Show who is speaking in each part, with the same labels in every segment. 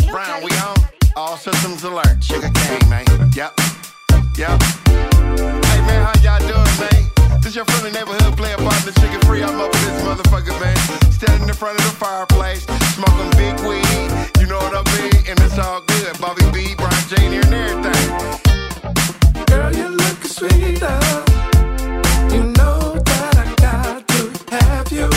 Speaker 1: Brown, we on. All systems alert. Sugar cane, man. Yep. Yep. Hey, man, how y'all doing, man? This your friendly neighborhood player partner, Sugar Free. I'm up with this motherfucker, man. Standing in front of the fireplace, smoking big weed. You know what I mean? And it's all good. Bobby B, Brian Jr., and everything.
Speaker 2: Girl, you look sweeter. You know that I got to have you.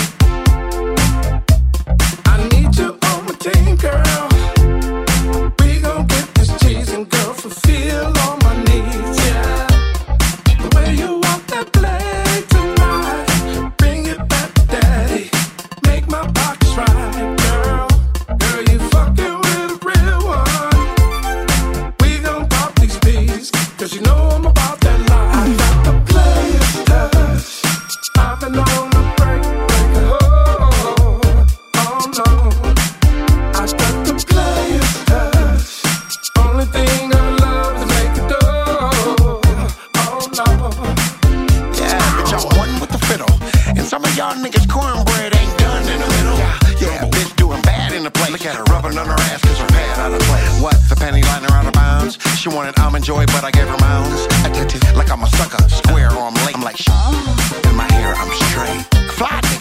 Speaker 2: I need you on my team, girl. We gon' get this cheese and girl fulfill all my needs, yeah. The way you walk that play tonight, bring it back to daddy. Make my pockets right, girl. Girl, you fucking with a real one. We gon' pop these peas, cause you know I'm about that life. I got the player's touch. I've been on the break, oh no. I got the player's touch. Only thing I love is make it do, oh no.
Speaker 1: Yeah, bitch, I'm one with the fiddle. And some of y'all niggas cornbread ain't done in the middle. Yeah, bitch doing bad in the place. Look at her rubbing on her ass cause her pad out of place. What, the panty liner out of bounds? She wanted almond joy, but I gave her mounds. Like I'm a sucker, square or I'm late. I'm like, in my hair, I'm straight. Fly nigga.